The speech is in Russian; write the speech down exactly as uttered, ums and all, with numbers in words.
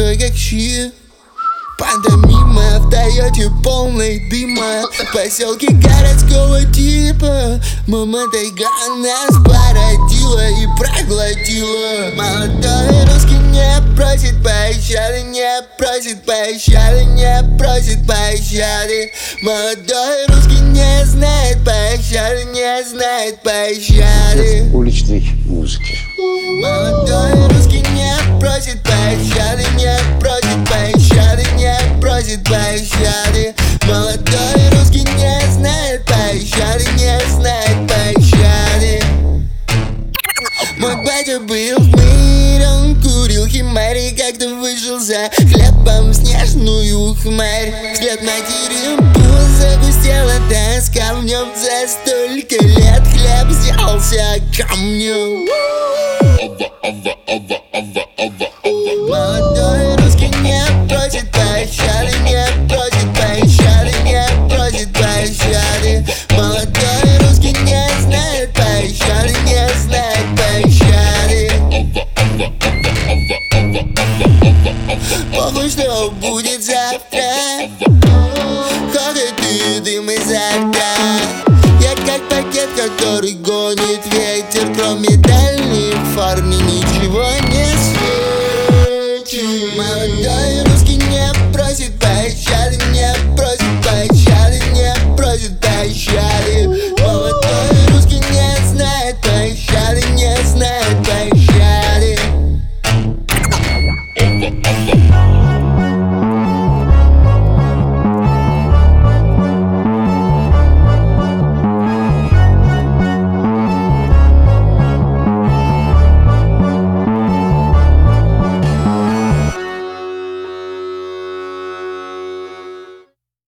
пустой как щит. Пантомима в Тойоте полной дыма, поселки городского типа. Мама тайга нас породила и проглотила. Молодой русский не просит пощады, не просит пощады, не просит пощады. Молодой русский не знает пощады, не знает пощады. Уличной музыки. Молодой русский не просит пощады, не просит пощады, не просит пощады. Молодой русский не знает пощады, не знает пощады. Мой батя был в мире, он курил химарь и как-то вышел за хлебом в снежную хмарь. Взгляд матери пул загустела тоска в нем. За столько лет хлеб сделался камнем. Молодой русский не просит пощады, не просит пощады, не просит пощады. Молодой русский не знает пощады, не знает пощады. Похуй, что будет завтра, ходит и дым изо рта. Я как пакет, который гонит ветер, кроме дальних фар мне ничего не